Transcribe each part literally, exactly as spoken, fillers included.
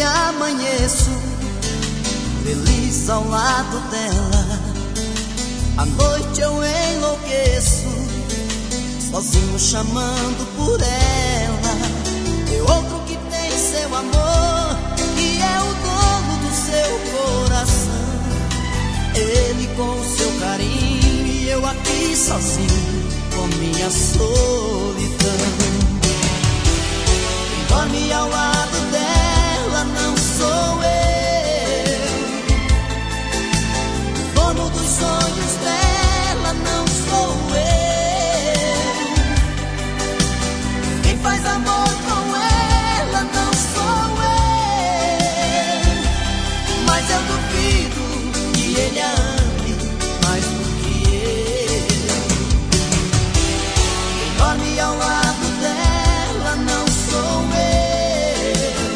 amanheço feliz ao lado dela, à noite eu enlouqueço, sozinho chamando por ela. É outro que tem seu amor e é o dono do seu coração. Ele com o seu carinho e eu aqui sozinho com minha solidão. Quem dorme ao lado dela não sou eu, o dono dos sonhos dela não sou eu. Quem faz amor com ela não sou eu, mas eu duvido que ele a ame mais do que eu. Quem dorme ao lado dela não sou eu,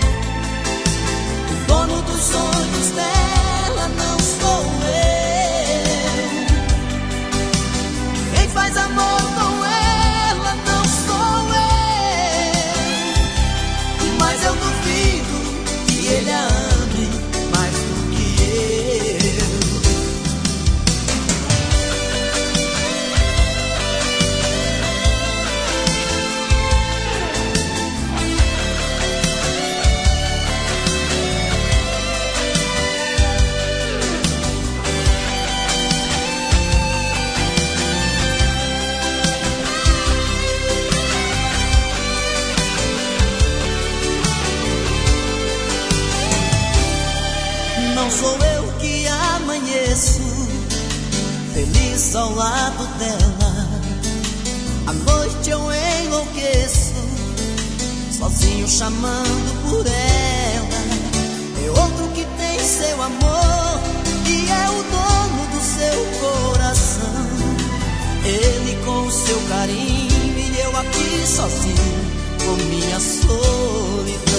o dono dos sonhos dela não sou eu. Quem faz amor com ela não sou eu, mas eu duvido que ele a ame mais do que eu. Não sou eu que amanheço feliz ao lado dela, à noite eu enlouqueço, sozinho chamando por ela. É outro que tem seu amor e é o dono do seu coração. Ele com o seu carinho e eu aqui sozinho com minha solidão.